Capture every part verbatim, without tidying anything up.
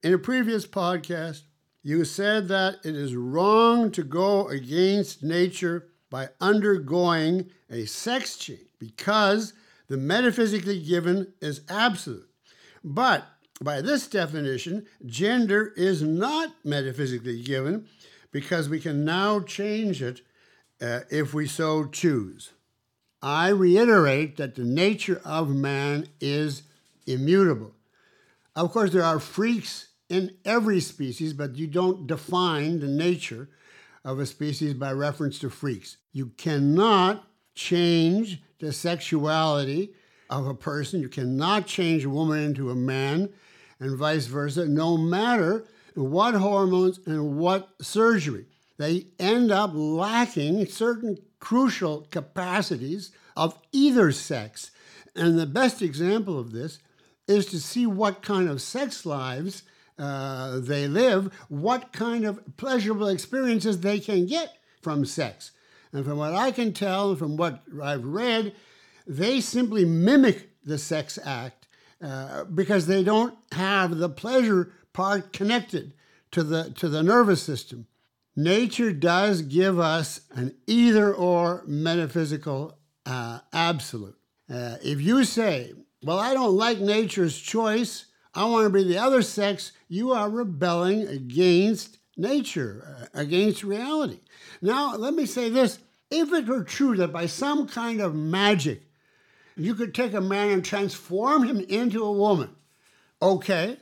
In a previous podcast, you said that it is wrong to go against nature by undergoing a sex change because the metaphysically given is absolute. But by this definition, gender is not metaphysically given because we can now change it uh, if we so choose. I reiterate that the nature of man is immutable. Of course, there are freaks in every species, but you don't define the nature of a species by reference to freaks. You cannot change the sexuality of a person. You cannot change a woman into a man and vice versa, no matter what hormones and what surgery. They end up lacking certain crucial capacities of either sex. And the best example of this is to see what kind of sex lives uh, they live, what kind of pleasurable experiences they can get from sex. And from what I can tell, and from what I've read, they simply mimic the sex act uh, because they don't have the pleasure part connected to the, to the nervous system. Nature does give us an either-or metaphysical uh, absolute. Uh, if you say, well, I don't like nature's choice, I want to be the other sex, you are rebelling against nature, uh, against reality. Now, let me say this. If it were true that by some kind of magic, you could take a man and transform him into a woman, okay.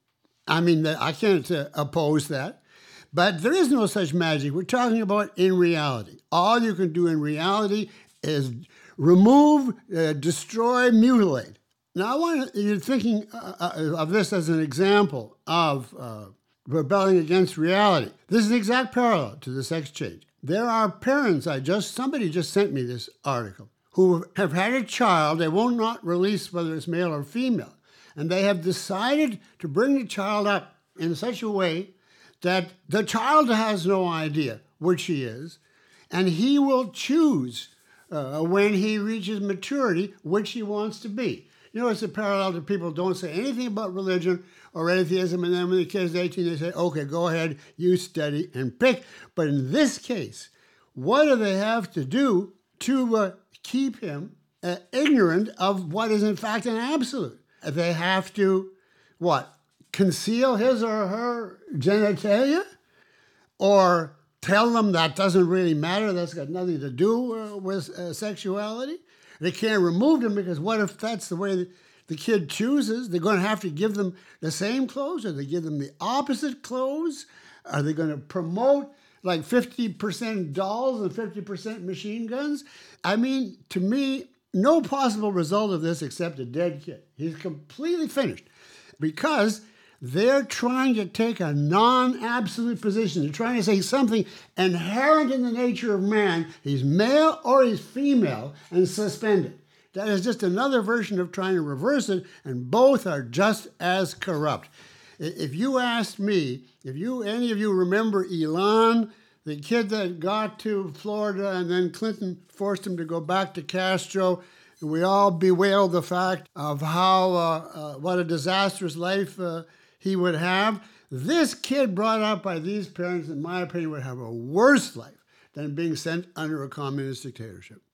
I mean, I can't uh, oppose that. But there is no such magic. We're talking about in reality. All you can do in reality is remove, uh, destroy, mutilate. Now, I want you're thinking uh, of this as an example of uh, rebelling against reality. This is an exact parallel to the sex change. There are parents, I just somebody just sent me this article, who have had a child. They will not release whether it's male or female. And they have decided to bring the child up in such a way that the child has no idea which he is, and he will choose uh, when he reaches maturity which he wants to be. You know, it's a parallel to people who don't say anything about religion or atheism, and then when the kid's eighteen, they say, okay, go ahead, you study and pick. But in this case, what do they have to do to uh, keep him uh, ignorant of what is in fact an absolute? They have to, what, conceal his or her genitalia? Or tell them that doesn't really matter, that's got nothing to do uh, with uh, sexuality? They can't remove them because what if that's the way the kid chooses? They're going to have to give them the same clothes, or they give them the opposite clothes? Are they going to promote like fifty percent dolls and fifty percent machine guns? I mean, to me, no possible result of this except a dead kid. He's completely finished because they're trying to take a non-absolute position. They're trying to say something inherent in the nature of man. He's male or he's female, and suspend it. That is just another version of trying to reverse it, and both are just as corrupt. If you asked me, if you any of you remember Elon, the kid that got to Florida and then Clinton forced him to go back to Castro, and we all bewailed the fact of how, uh, uh, what a disastrous life uh, he would have. This kid brought up by these parents, in my opinion, would have a worse life than being sent under a communist dictatorship.